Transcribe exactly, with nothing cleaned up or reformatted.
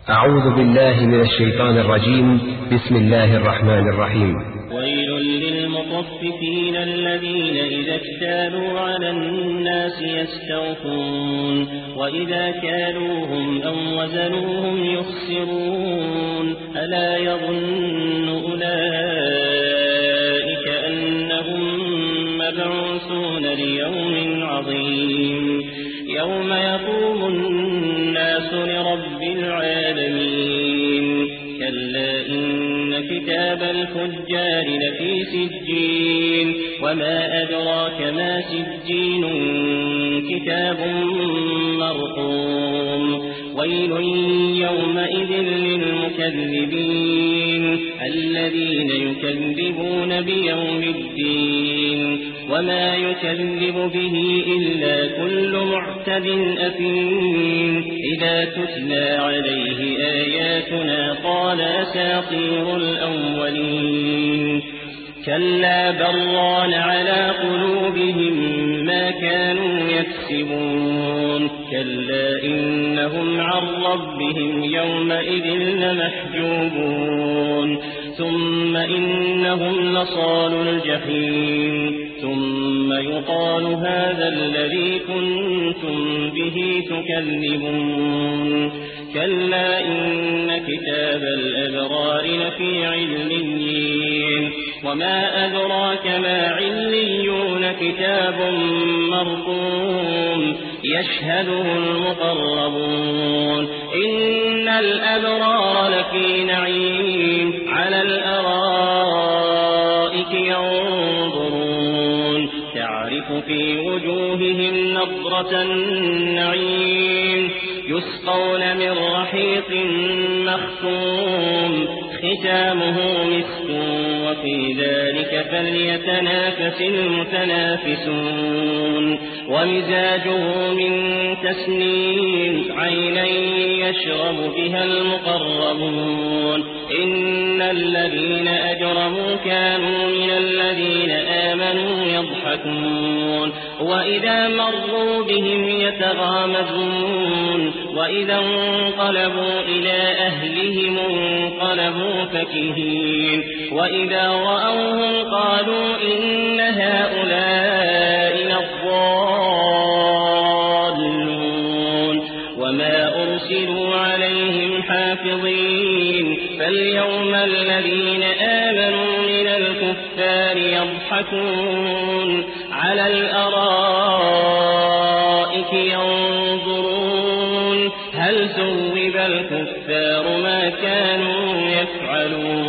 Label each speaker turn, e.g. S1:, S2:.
S1: أعوذ بالله من الشيطان الرجيم. بسم الله الرحمن الرحيم.
S2: ويل للمطففين الذين إذا اكتالوا على الناس يستوفون وإذا كالوهم أو وزنوهم يخسرون ألا يظن أولئك أنهم مبعوثون ليوم عظيم يوم يقوم الناس لرب العالمين كلا إن كتاب الفجار لفي سجين وما أدراك ما سجين كتاب مرقوم ويل يومئذ للمكذبين الذين يكذبون بيوم الدين وما يكذب به إلا كل معتد أثيم إذا تتلى عليه آياتنا قال أساطير الأولين كلا بران على قلوبهم ما كانوا يكسبون كلا إنهم عن ربهم يومئذ لمحجوبون ثم إنهم لصالوا الجحيم ثم يقال هذا الذي كنتم به تكذبون كلا إن كتاب الأبرار لفي عليين وما أدراك ما عليون كتاب مرقوم يشهده المقربون إن الأبرار لفي نعيم على الأرائك ينظرون تعرف في وجوههم نضرة النعيم يسقون من رحيق مختوم ختامه مسك وفي ذلك فليتنافس المتنافسون ومزاجه من تسنيم عينا يشرب بها المقربون إن الذين أجرموا كانوا من الذين آمنوا يضحكون وإذا مروا بهم يتغامزون وإذا انقلبوا إلى أهلهم انقلبوا فكهين وإذا رأوهم قالوا إن هؤلاء لضالون وما أرسلوا عليهم حافظين فاليوم الذين آمنوا من الكفار يضحكون على الأرائك ينظرون هل ثوب الكفار ما كانوا يفعلون